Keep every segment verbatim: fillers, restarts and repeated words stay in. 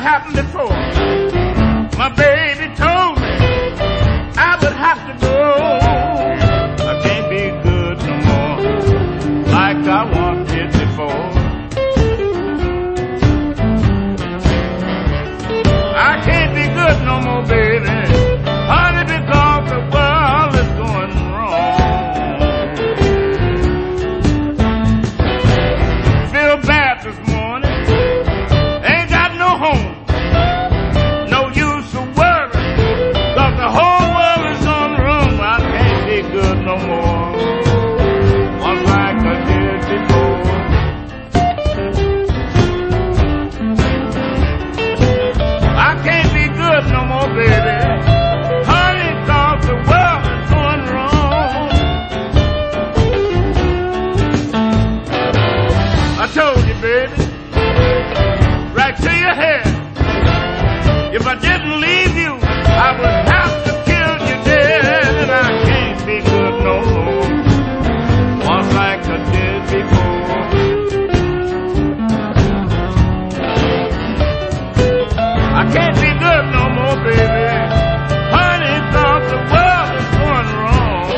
happened before. My baby told me I would have to go. I can't be good no more like I once did before. I can't be good no more, baby, only because the world is going wrong. Feel bad this morning, ain't got no home. No use to worry, cause the whole world is on the run. I can't be good no more, one like I did before. I can't be good no more, baby, honey, cause the world is going wrong. I told you, baby, right to your head, if I didn't leave you, I would have to kill you dead. And I can't be good no more, one like I did before. I can't be good no more, baby, honey, cause the world is going wrong.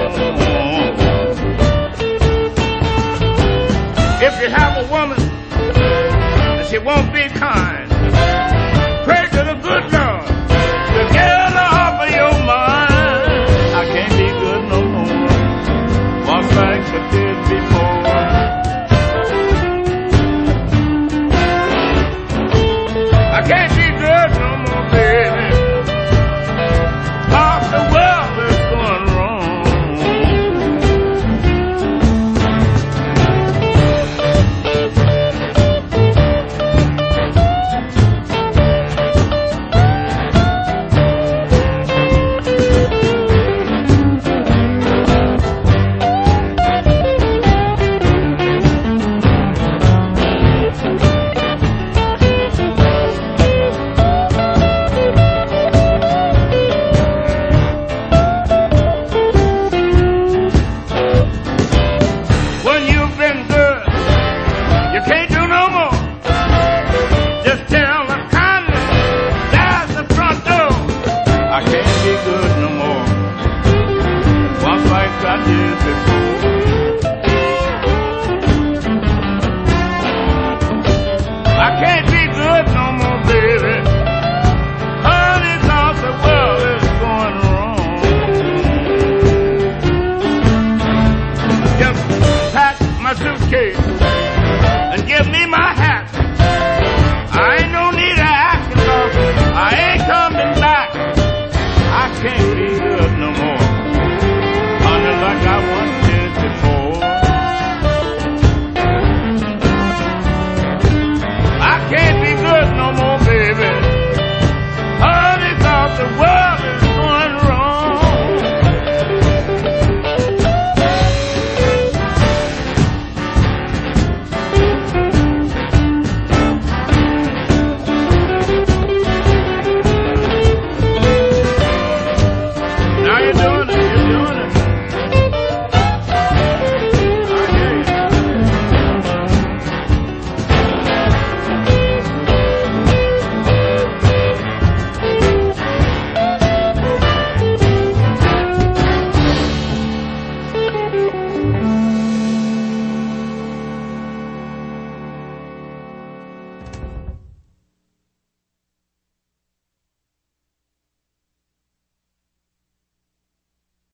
If you have a woman and she won't be kind, pray to the good Lord to get her off of your mind. I can't be good no more, one like I did before. I can't be good no more, baby, cause the world is going wrong. When you've been good, you can't do no more. Just tell the kindness, there's the front door. I can't be good no more, one like I did before. I can't be good no more, baby, honey, cause the world is going wrong. Just pack my suitcase and give me